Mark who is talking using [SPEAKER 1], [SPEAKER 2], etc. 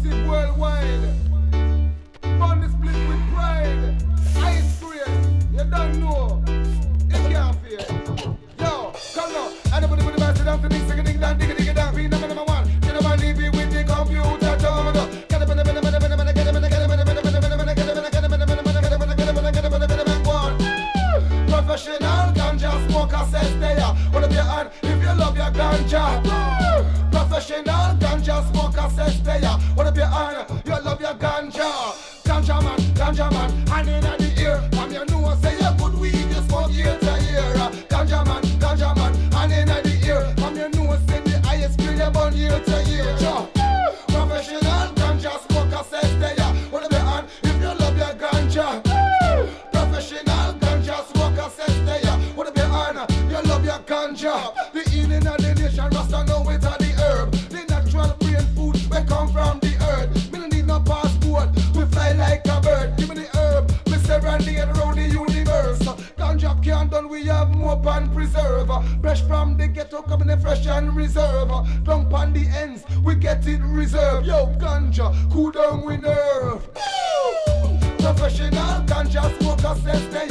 [SPEAKER 1] Massive worldwide. Burn the split with pride. Ice cream, you don't know. You can't fear. Yo, come now. Anybody with the master down to dig, dig, dig, down, dig, dig, down. Be number one. You know I leave you with the computer. Don't know. Get up in the minute, professional ganja smoker says they are. Hold up your hand if you love your ganja. Professional ganja smoker says they are. Hold up your hand, you love your ganja. Ganja man, hand in the ear. From your nose say you good weed, you smoke year to year. Ganja man, hand in the ear. From your nose say the highest grade you burn year to year. Professional ganja smoker says they are. Hold up your hand if you love your ganja. Professional ganja smoker says they are. Hold up your hand, you love your ganja. The healing of the nation, Rasta know it are the herb. The natural brain food we come from the earth. Me no need no passport, we fly like a bird. Give me the herb, me serenade around the universe. Ganja can't done, we have more pan preserve. Fresh from the ghetto, coming in fresh and reserve. Dump on the ends, we get it reserved. Yo, ganja, cool down with nerve. Professional ganja smoker says they